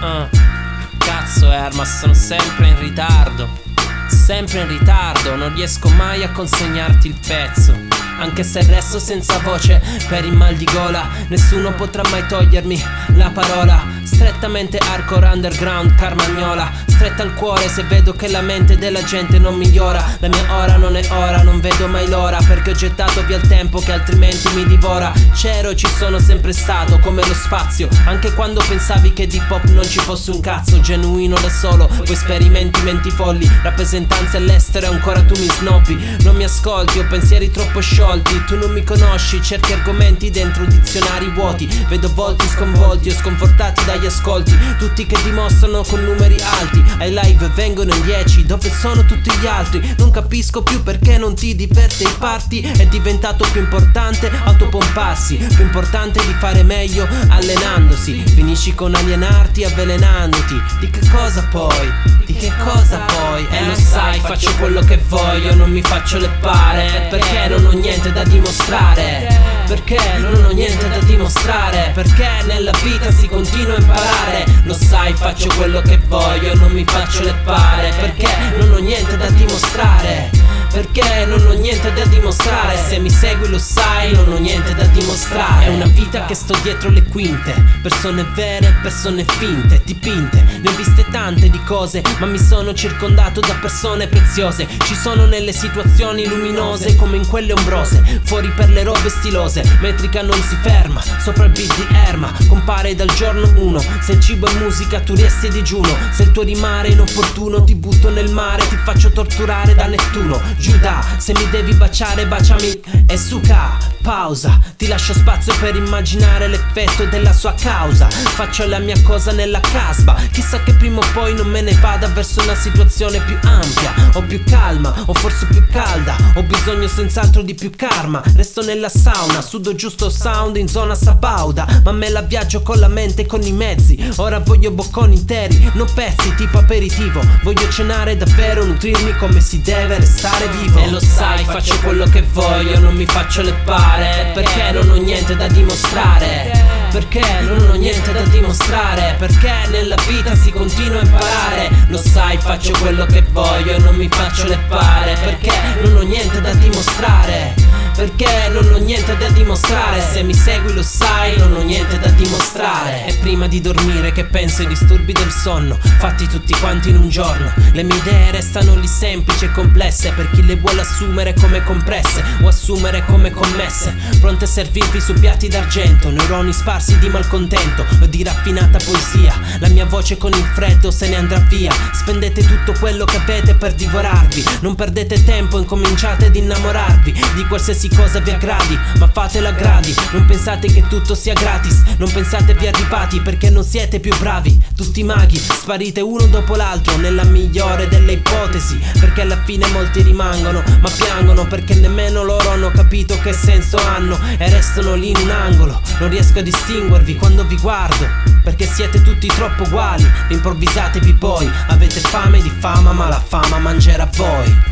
Cazzo Erma, sono sempre in ritardo. Sempre in ritardo, non riesco mai a consegnarti il pezzo. Anche se resto senza voce per il mal di gola, nessuno potrà mai togliermi la parola. Strettamente hardcore underground carmagnola, stretta al cuore se vedo che la mente della gente non migliora. La mia ora non è ora, non vedo mai l'ora, perché ho gettato via il tempo che altrimenti mi divora. C'ero e ci sono sempre stato come lo spazio, anche quando pensavi che di pop non ci fosse un cazzo. Genuino da solo, poi sperimenti menti folli, rappresentanze all'estero e ancora tu mi snobbi. Non mi ascolti, ho pensieri troppo sciolti, tu non mi conosci, cerchi argomenti dentro dizionari vuoti. Vedo volti sconvolti o sconfortati dagli ascolti, tutti che dimostrano con numeri alti. Ai live vengono in 10, dove sono tutti gli altri? Non capisco più perché non ti diverte i party. È diventato più importante autopomparsi, più importante di fare meglio allenandosi. Finisci con alienarti avvelenandoti. Di che cosa poi? Di che cosa poi? E lo sai, faccio quello che voglio, non mi faccio le pare, perché non ho niente da dimostrare. Perché non ho niente da dimostrare, perché nella vita si continua a imparare. Lo sai, faccio quello che voglio, non mi faccio le pare, perché non ho niente da dimostrare. Perché non ho niente da dimostrare, se mi segui lo sai, non ho niente da dimostrare. È una vita che sto dietro le quinte, persone vere, persone finte, dipinte. Ne ho viste tante di cose, ma mi sono circondato da persone preziose. Ci sono nelle situazioni luminose come in quelle ombrose, fuori per le robe stilose. Metrica non si ferma, sopra il beat di Erma, compare dal giorno 1. Se il cibo è musica tu resti a digiuno, se il tuo rimare è inopportuno ti butto nel mare, ti faccio torturare da Nettuno. Giuda, se mi devi baciare baciami e suca, pausa. Ti lascio spazio per immaginare l'effetto della sua causa. Faccio la mia cosa nella casba, chissà che prima o poi non me ne vada verso una situazione più ampia, o più calma, o forse più calda. Ho bisogno senz'altro di più karma. Resto nella sauna, sudo giusto sound in zona sabauda, ma me la viaggio con la mente e con i mezzi. Ora voglio bocconi interi, non pezzi tipo aperitivo. Voglio cenare davvero, nutrirmi come si deve, restare vivo. E lo sai, faccio quello che voglio, non mi faccio le pare, perché non ho niente da dimostrare. Perché non ho niente da dimostrare, perché nella vita si continua a imparare. Lo sai, faccio quello che voglio, non mi faccio le pare, perché non ho niente da dimostrare. Perché non ho niente da dimostrare, se mi segui lo sai, non ho niente da dimostrare. E prima di dormire che penso ai disturbi del sonno, fatti tutti quanti in un giorno. Le mie idee restano lì semplici e complesse, per chi le vuole assumere come compresse o assumere come commesse, pronte a servirvi su piatti d'argento, neuroni sparsi di malcontento o di raffinata poesia. La mia voce con il freddo se ne andrà via. Spendete tutto quello che avete per divorarvi, non perdete tempo, incominciate ad innamorarvi di qualsiasi cosa vi aggradi, ma fatela a gradi. Non pensate che tutto sia gratis, non pensatevi arrivati, perché non siete più bravi. Tutti maghi, sparite uno dopo l'altro, nella migliore delle ipotesi, perché alla fine molti rimangono, ma piangono perché nemmeno loro hanno capito che senso hanno, e restano lì in un angolo. Non riesco a distinguervi quando vi guardo, perché siete tutti troppo uguali. Improvvisatevi poi, avete fame di fama, ma la fama mangerà voi.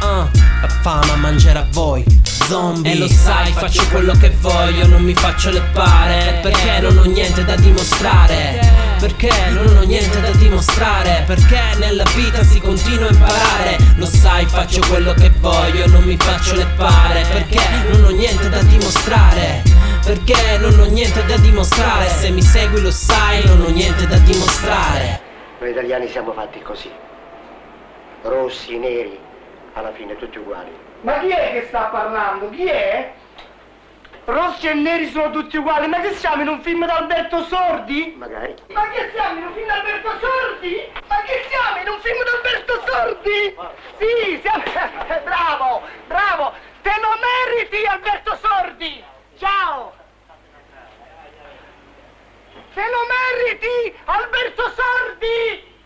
La fama mangerà voi, zombie. E lo sai, faccio quello che voglio, non mi faccio le pare, perché non ho niente da dimostrare. Perché non ho niente da dimostrare, perché nella vita si continua a imparare. Lo sai, faccio quello che voglio, non mi faccio le pare, perché non ho niente da dimostrare. Perché non ho niente da dimostrare, se mi segui lo sai, non ho niente da dimostrare. Noi italiani siamo fatti così, rossi, neri, alla fine tutti uguali. Ma chi è che sta parlando? Chi è? Rossi e neri sono tutti uguali, ma che siamo in un film d'Alberto Sordi? Magari. Ma che siamo in un film d'Alberto Sordi? Ma che siamo in un film d'Alberto Sordi? Sì, siamo... bravo, bravo, te lo meriti Alberto Sordi! Ciao! Te lo meriti Alberto Sordi!